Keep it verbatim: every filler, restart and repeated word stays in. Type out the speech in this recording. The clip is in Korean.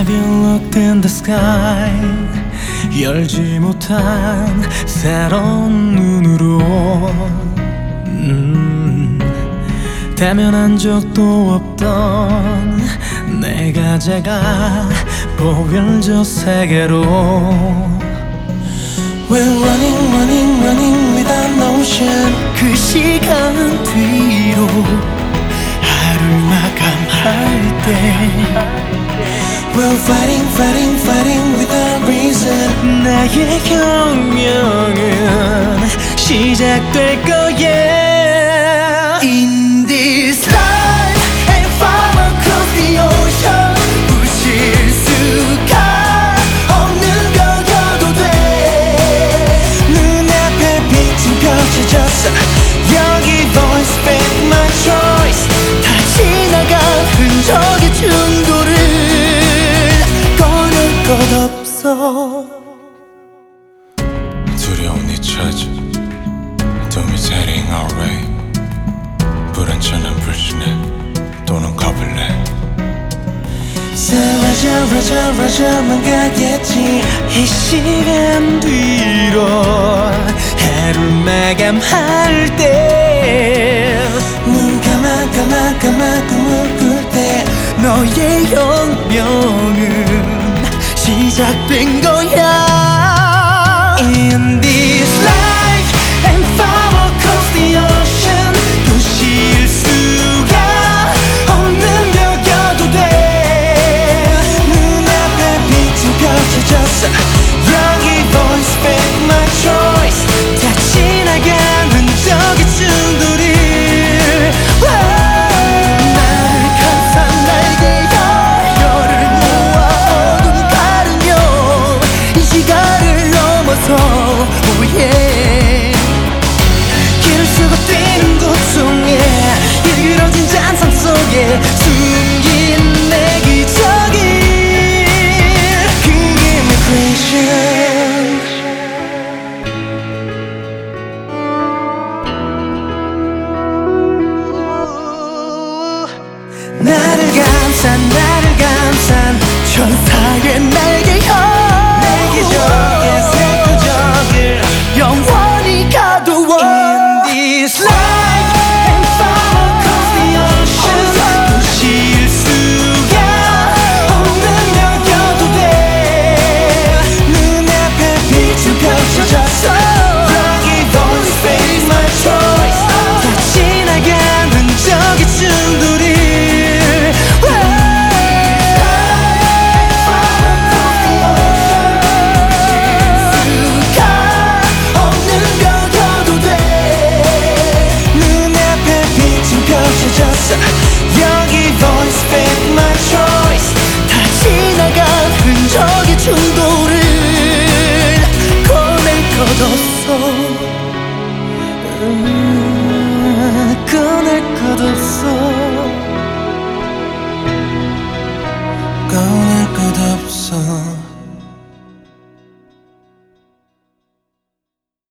Have you looked in the sky? 열지 못한 새로운 눈으로 음, 대면한 적도 없던 내 가제가 보일 저 세계로 We're running, running, running without motion. 그 시간 뒤로 하루 마감할 때 We're fighting, fighting, fighting without reason. 나의 혁명은 시작될 거야. In this life and far across the ocean, 부실 수가 없는 거여도 돼. 눈앞에 빛은 펼쳐졌어. 여기 voice back my choice. 다 지나간 흔적의 충돌을 꺼낼 것 없어. 두려운 이 처지 Doom is heading our way. 불안전한 불신에 또는 겁을 내. 사라져 라져 라져만 가겠지. 이 시간 뒤로 하루 마감할 때 눈 감아 감아 감아 꿈을 꿀 때 너의 혁명은 시작된 거야. In this life and far across the ocean, 부실 수가 없는 벽여도 돼. 눈앞에 빛은 펼쳐졌어. 여기 voice back my choice. 다 지나간 흔적의 충돌이 나를 감싼 날개여 열을 모아 어둠 가르며 이 시간을 넘어서 oh yeah. 길을 쓰고 뛰는 고통에 일그러진 잔상 속에 숨긴 내 기적이 그게 내 creation. 나를 감싼 나를 감싼 천사의 날